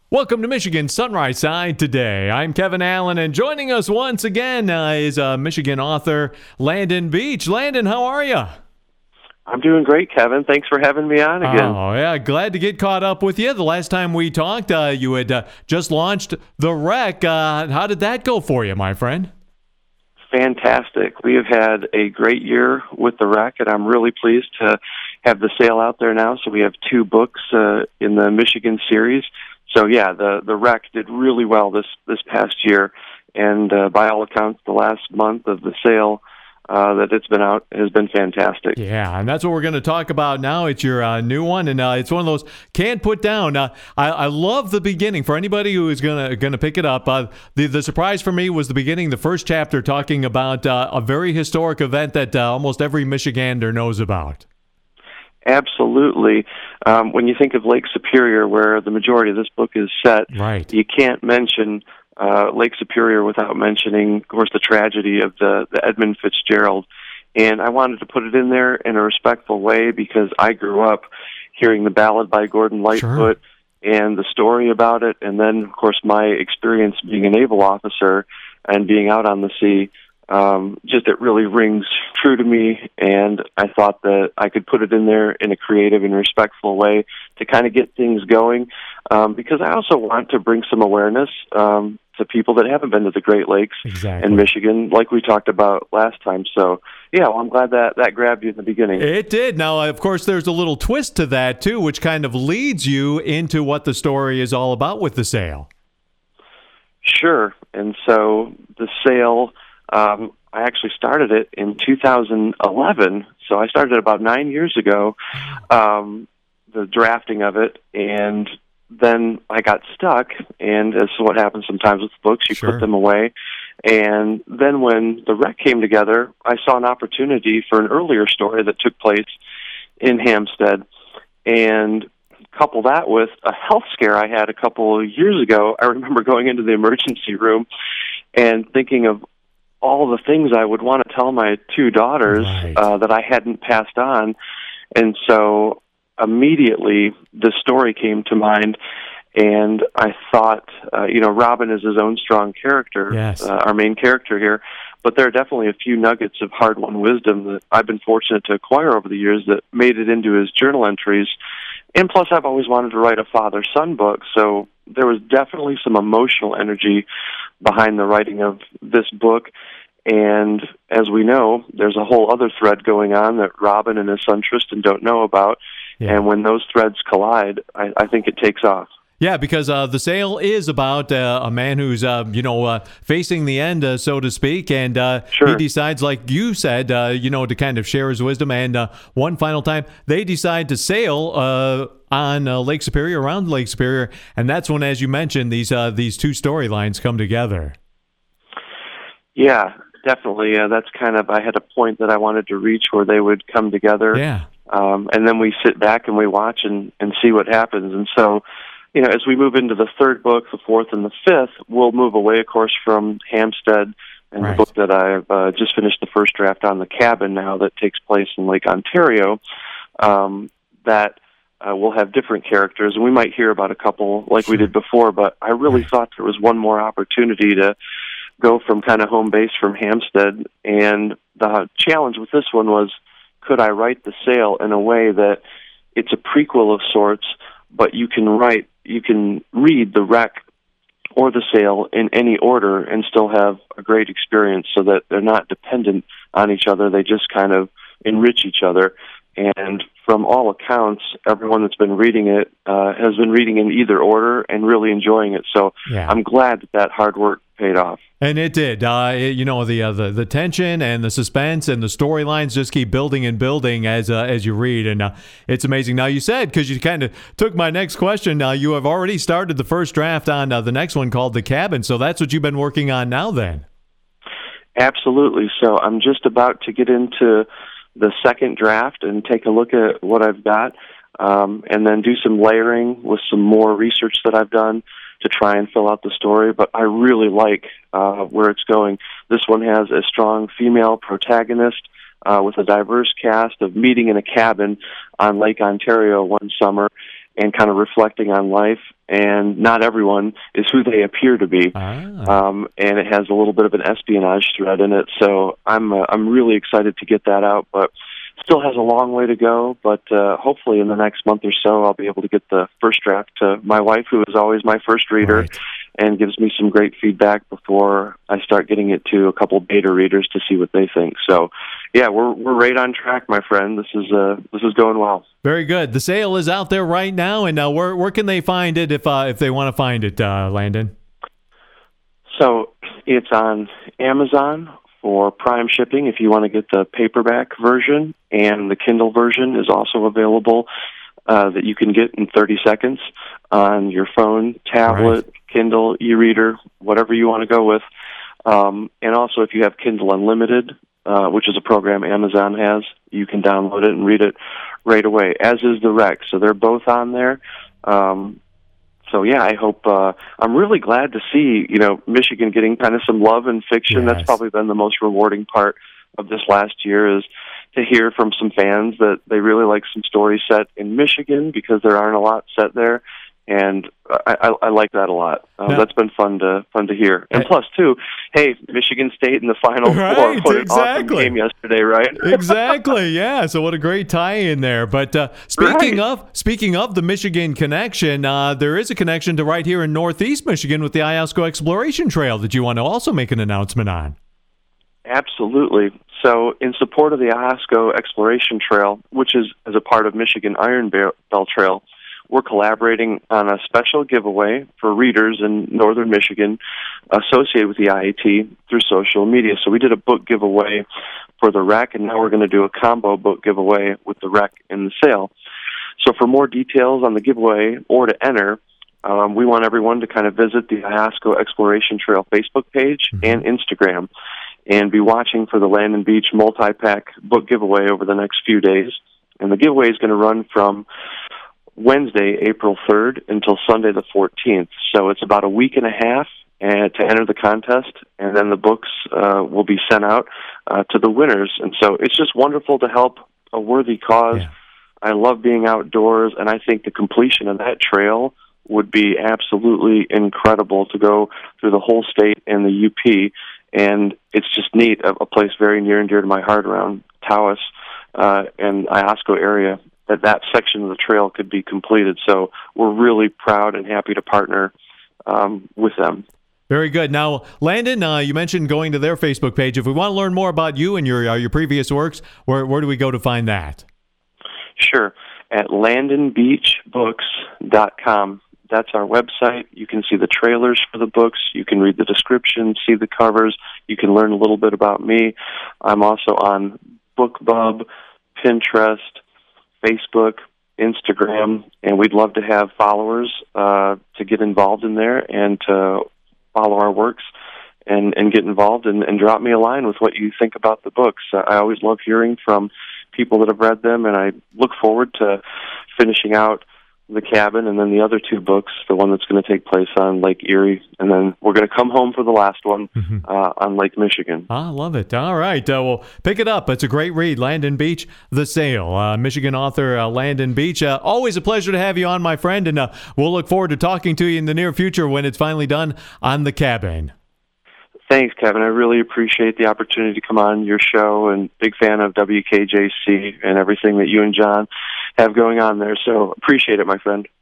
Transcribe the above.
Welcome to Michigan Sunrise Side today. I'm Kevin Allen, and joining us once again is Michigan author Landon Beach. Landon, how are you? I'm doing great, Kevin. Thanks for having me on again. Oh, yeah. Glad to get caught up with you. The last time we talked, you had just launched The Wreck. How did that go for you, my friend? Fantastic. We have had a great year with The Wreck, and I'm really pleased to have the sale out there now. So we have 2 books in the Michigan series. So yeah, the Wreck did really well this past year, and by all accounts, the last month of the sale that it's been out has been fantastic. Yeah, and that's what we're going to talk about now. It's your new one, and it's one of those can't put down. I love the beginning. For anybody who is going to pick it up, the surprise for me was the beginning, the first chapter, talking about a very historic event that almost every Michigander knows about. Absolutely. When you think of Lake Superior, where the majority of this book is set, right, you can't mention Lake Superior without mentioning, of course, the tragedy of the Edmund Fitzgerald. And I wanted to put it in there in a respectful way because I grew up hearing the ballad by Gordon Lightfoot and the story about it. And then, of course, my experience being a naval officer and being out on the sea, just it really rings true to me, and I thought that I could put it in there in a creative and respectful way to kind of get things going, because I also want to bring some awareness to people that haven't been to the Great Lakes and Michigan, like we talked about last time. So, yeah, well, I'm glad that grabbed you in the beginning. It did. Now, of course, there's a little twist to that, too, which kind of leads you into what the story is all about with the sale. Sure. And so the sale... I actually started it in 2011, so I started about 9 years ago, the drafting of it, and then I got stuck, and as what happens sometimes with books, you put them away, and then when The Wreck came together, I saw an opportunity for an earlier story that took place in Hampstead, and couple that with a health scare I had a couple of years ago. I remember going into the emergency room and thinking of all the things I would want to tell my 2 daughters that I hadn't passed on. And so immediately the story came to mind, and I thought, Robin is his own strong character, our main character here, but there are definitely a few nuggets of hard-won wisdom that I've been fortunate to acquire over the years that made it into his journal entries. And plus, I've always wanted to write a father-son book, so there was definitely some emotional energy behind the writing of this book. And as we know, there's a whole other thread going on that Robin and his son Tristan don't know about. Yeah. And when those threads collide, I think it takes off. Yeah, because the sale is about a man who's, facing the end, so to speak, and he decides, like you said, to kind of share his wisdom. And one final time, they decide to sail on Lake Superior, around Lake Superior, and that's when, as you mentioned, these 2 storylines come together. Yeah, definitely. That's kind of, I had a point that I wanted to reach where they would come together. Yeah. And then we sit back and we watch and see what happens. And so, as we move into the 3rd book, the 4th, and the 5th, we'll move away, of course, from Hampstead and the book that I've just finished the first draft on, The Cabin, now that takes place in Lake Ontario, that we'll have different characters, and we might hear about a couple like we did before, but I really thought there was one more opportunity to go from kind of home base from Hampstead, and the challenge with this one was, could I write the sale in a way that it's a prequel of sorts, but you can read The Wreck or the sale in any order and still have a great experience, so that they're not dependent on each other. They just kind of enrich each other. And from all accounts, everyone that's been reading it has been reading in either order and really enjoying it. So I'm glad that hard work paid off. And it did. The tension and the suspense and the storylines just keep building and building as you read, and it's amazing. Now, you said, because you kind of took my next question, you have already started the first draft on the next one called The Cabin, so that's what you've been working on now then? Absolutely. So I'm just about to get into the second draft and take a look at what I've got, and then do some layering with some more research that I've done to try and fill out the story. But I really like where it's going. This one has a strong female protagonist with a diverse cast of meeting in a cabin on Lake Ontario one summer. and kind of reflecting on life. And not everyone is who they appear to be. And it has a little bit of an espionage thread in it. So I'm really excited to get that out, but still has a long way to go. But hopefully in the next month or so, I'll be able to get the first draft to my wife, who is always my first reader, and gives me some great feedback before I start getting it to a couple beta readers to see what they think. So, yeah, we're right on track, my friend. This is going well. Very good. The sale is out there right now, and where can they find it if they want to find it, Landon? So it's on Amazon for Prime shipping if you want to get the paperback version, and the Kindle version is also available that you can get in 30 seconds on your phone, tablet, Kindle, e-reader, whatever you want to go with. And also if you have Kindle Unlimited, which is a program Amazon has, you can download it and read it right away, as is the rec. So they're both on there. So, yeah, I hope I'm really glad to see, Michigan getting kind of some love in fiction. Yes. That's probably been the most rewarding part of this last year, is to hear from some fans that they really like some stories set in Michigan, because there aren't a lot set there. And I like that a lot. That's been fun to hear. And plus, too, hey, Michigan State in the Final Four. What an awesome game yesterday, right? Exactly. Yeah. So what a great tie-in there. But speaking of the Michigan connection, there is a connection to right here in Northeast Michigan with the Iosco Exploration Trail that you want to also make an announcement on. Absolutely. So in support of the Iosco Exploration Trail, which is as a part of Michigan Iron Belt Trail, we're collaborating on a special giveaway for readers in northern Michigan associated with the IAT through social media. So we did a book giveaway for the rec, and now we're going to do a combo book giveaway with the rec and the sale. So for more details on the giveaway or to enter, we want everyone to kind of visit the Iosco Exploration Trail Facebook page and Instagram, and be watching for the Land and Beach multi-pack book giveaway over the next few days. And the giveaway is going to run from Wednesday, April 3rd, until Sunday the 14th. So it's about a week and a half to enter the contest, and then the books will be sent out to the winners. And so it's just wonderful to help a worthy cause. Yeah. I love being outdoors, and I think the completion of that trail would be absolutely incredible, to go through the whole state and the UP. And it's just neat, a place very near and dear to my heart around Taos and Iosco area, that section of the trail could be completed. So we're really proud and happy to partner with them. Very good. Now, Landon, you mentioned going to their Facebook page. If we want to learn more about you and your previous works, where do we go to find that? Sure. At LandonBeachBooks.com. That's our website. You can see the trailers for the books. You can read the description, see the covers. You can learn a little bit about me. I'm also on BookBub, Pinterest, Facebook, Instagram, and we'd love to have followers to get involved in there and to follow our works and get involved and drop me a line with what you think about the books. I always love hearing from people that have read them, and I look forward to finishing out The Cabin and then the other two books, the one that's going to take place on Lake Erie, and then we're going to come home for the last one on Lake Michigan. I love it. All right. Well, pick it up. It's a great read, Landon Beach, The Sale. Michigan author Landon Beach. Always a pleasure to have you on, my friend, and we'll look forward to talking to you in the near future when it's finally done on The Cabin. Thanks, Kevin. I really appreciate the opportunity to come on your show, and big fan of WKJC and everything that you and John have going on there. So appreciate it, my friend.